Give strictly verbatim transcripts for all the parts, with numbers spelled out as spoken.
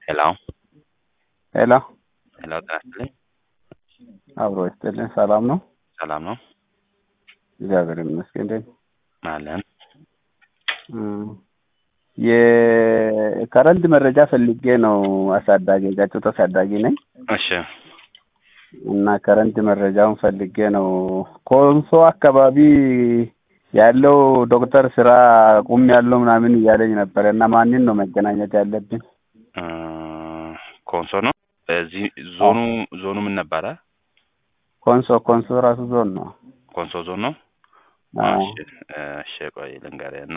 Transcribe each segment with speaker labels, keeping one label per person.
Speaker 1: ሄሎ
Speaker 2: ሄሎ
Speaker 1: ሄሎ ጤና ይስጥልኝ።
Speaker 2: አብሮ ይስጥልኝ። ሰላም ነው?
Speaker 1: ሰላም ነው
Speaker 2: እግዚአብሔር ይመስገን። እንዴት
Speaker 1: አለን።
Speaker 2: የከረንት መረጃ ፈልጌ ነው። አሳዳጊ ጋጭቶ አሳዳጊ ነኝ
Speaker 1: እሺ
Speaker 2: እና ከረንት መረጃውን ፈልጌ ነው። ኮንሶ አካባቢ ያለው ዶክተር ስራ ቁም ያለው ምናምን እያለኝ ነበር እና ማንን ነው መገናኘት ያለብን?
Speaker 1: እ ኮንሶ ነው። እዚህ ዞኑ ዞኑ ምን ነበረ?
Speaker 2: ኮንሶ ኮንሶ ራሱ ዞን ነው።
Speaker 1: ኮንሶ ዞን ነው።
Speaker 2: አዎ
Speaker 1: እሺ እሺ ቆይ ልንገርህና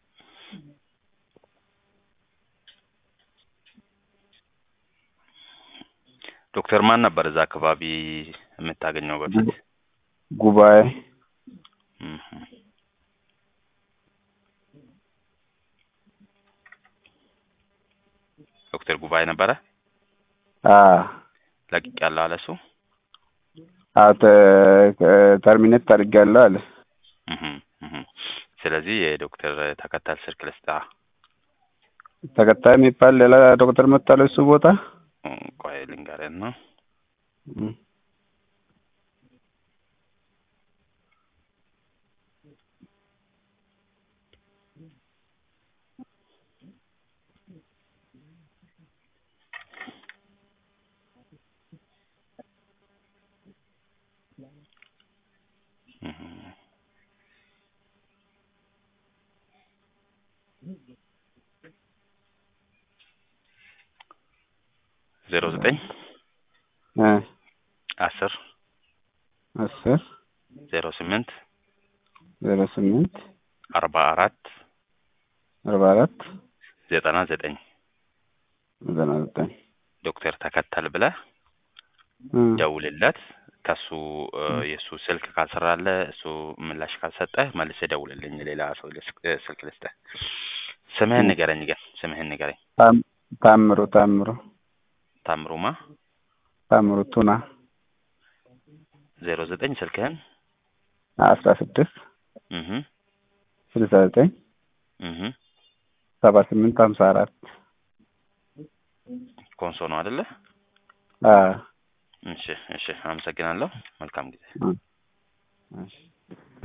Speaker 1: ዶክተር ማን ነበር እዛ አካባቢ የምታገኘው በፊት?
Speaker 2: ጉባኤ
Speaker 1: እህ ዶክተር ጉባኤ ነበረ?
Speaker 2: አዎ
Speaker 1: ለቅቅ ያለው አለ እሱ?
Speaker 2: አዎ ተርሚኔት አድርጌያለሁ አለ።
Speaker 1: እህ እህ ስለዚህ የዶክተር ተከታታይ ስልክ ልስጥህ።
Speaker 2: ተከታይ የሚባል ሌላ ዶክተር መጥቷል እሱ ቦታ?
Speaker 1: ቆይ ልንገርህና ዜሮ ዘጠኝ
Speaker 2: እ
Speaker 1: አስር
Speaker 2: አስር
Speaker 1: ዜሮ ስምንት
Speaker 2: ዜሮ ስምንት
Speaker 1: አርባ አራት
Speaker 2: አርባ አራት
Speaker 1: ዘጠና ዘጠኝ
Speaker 2: ዘጠና ዘጠኝ
Speaker 1: ዶክተር ተከተል ብለህ ደውልለት። ከሱ የሱ ስልክ ካልሰራለ እሱ ምላሽ ካልሰጠ መልሰህ ደውልልኝ። ሌላ ሰው ስልክ ልስጥህ። ስምህን ንገረኝ ግን ስምህን ንገረኝ።
Speaker 2: ታምሩ ታምሩ
Speaker 1: ታምሩማ
Speaker 2: ታምሩ ቱና
Speaker 1: ዜሮ ዘጠኝ ስልክህን
Speaker 2: አስራ ስድስት
Speaker 1: እህ
Speaker 2: ስልሳ ዘጠኝ
Speaker 1: እህ
Speaker 2: ሰባ ስምንት ሀምሳ አራት
Speaker 1: ኮንሶ ነው አይደለ?
Speaker 2: አዎ
Speaker 1: እሺ እሺ አመሰግናለሁ። መልካም ጊዜ።
Speaker 2: እሺ